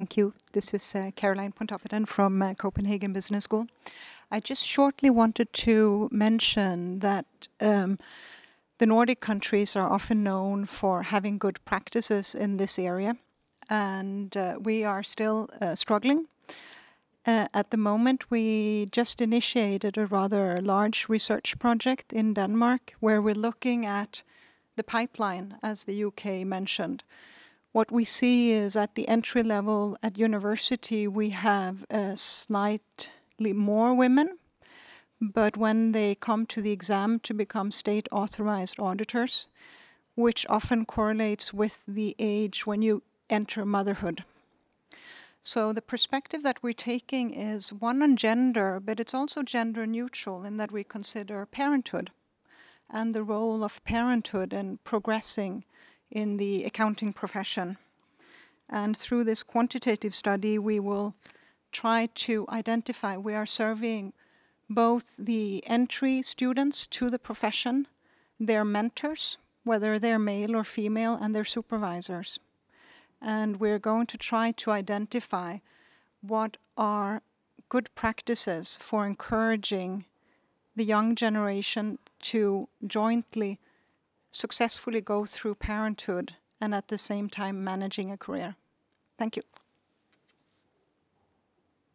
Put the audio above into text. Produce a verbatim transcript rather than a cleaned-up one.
Thank you. This is uh, Caroline Pontoppidan from uh, Copenhagen Business School. I just shortly wanted to mention that um, the Nordic countries are often known for having good practices in this area, and uh, we are still uh, struggling. Uh, at the moment, we just initiated a rather large research project in Denmark where we're looking at the pipeline, as the U K mentioned. What we see is at the entry level at university, we have uh, slightly more women, but when they come to the exam to become state authorized auditors, which often correlates with the age when you enter motherhood. So the perspective that we're taking is one on gender, but it's also gender neutral in that we consider parenthood and the role of parenthood in progressing in the accounting profession. And through this quantitative study, we will try to identify, we are surveying both the entry students to the profession, their mentors, whether they're male or female, and their supervisors. And we're going to try to identify what are good practices for encouraging the young generation to jointly successfully go through parenthood and at the same time managing a career. Thank you.